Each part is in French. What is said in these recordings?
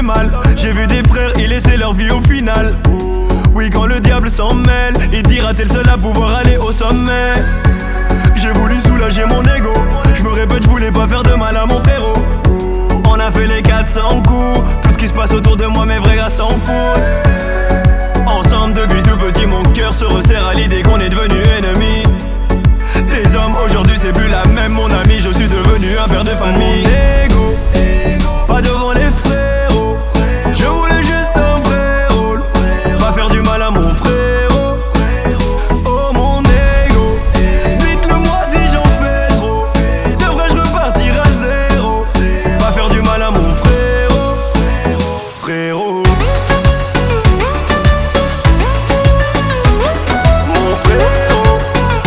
mal. J'ai vu des frères y laisser leur vie au final. Oui, quand le diable s'en mêle, il dira t'es le seul à pouvoir aller au sommet. J'ai voulu soulager mon ego. Je me répète, je voulais pas faire de mal à mon frérot. On a fait les 400 coups. Tout ce qui se passe autour de moi, mes vrais gars s'en foutent. Ensemble depuis tout petit, mon cœur se resserre à l'idée qu'on est devenu ennemis. Des hommes aujourd'hui c'est plus la même, mon ami. Je suis devenu un père de famille. Ego, pas devant les frérots. Je voulais juste un vrai rôle. Pas faire du mal à mon frérot. Oh mon ego, dites-le moi si j'en fais trop. Devrais-je repartir à zéro? Pas faire du mal à mon frérot. Frérot. Mon frérot.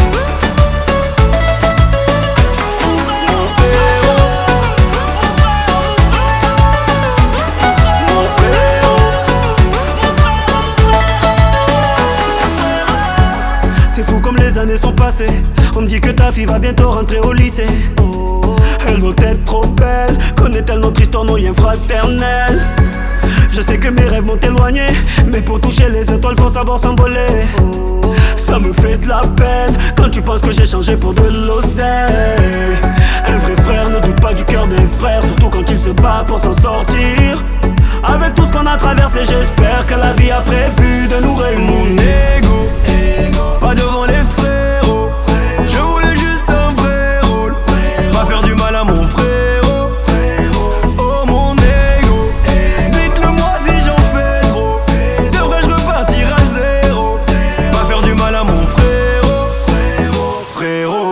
C'est fou comme les années sont passées. On me dit que ta fille va bientôt rentrer au lycée. Elle doit être trop belle. Connaît-elle notre histoire, nos liens fraternels? Je sais que mes rêves m'ont éloigné, mais pour toucher les étoiles faut savoir s'envoler. Ça me fait de la peine quand tu penses que j'ai changé pour de l'oseille. Un vrai frère ne doute pas du cœur d'un frère, surtout quand il se bat pour s'en sortir. Avec tout ce qu'on a traversé, j'espère que la vie a prévu de nous réunir. Mon ego, pas devant les frérots. Je voulais juste un vrai rôle. Pas faire du mal à mon frérot. Oh mon ego, dites-le moi si j'en fais trop. Devrais-je repartir à zéro? Pas faire du mal à mon frérot. Frérot.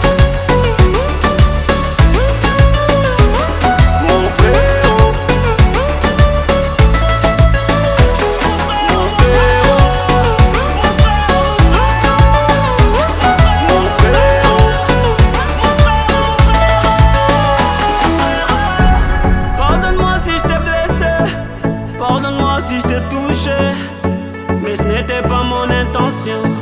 Mon frérot. Mon frérot. Mon frérot. Pardonne-moi si je t'ai blessé, pardonne-moi si je t'ai touché, mais ce n'était pas mon intention.